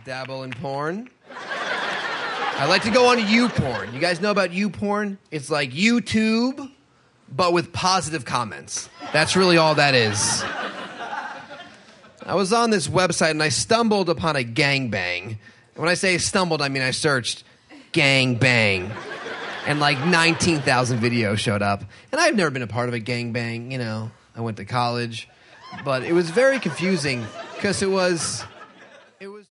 dabble in porn. I like to go on YouPorn. You guys know about YouPorn? It's like YouTube, but with positive comments. That's really all that is. I was on this website and I stumbled upon a gangbang. When I say stumbled, I mean I searched gangbang. And like 19,000 videos showed up. And I've never been a part of a gangbang, you know. I went to college. But it was very confusing because it was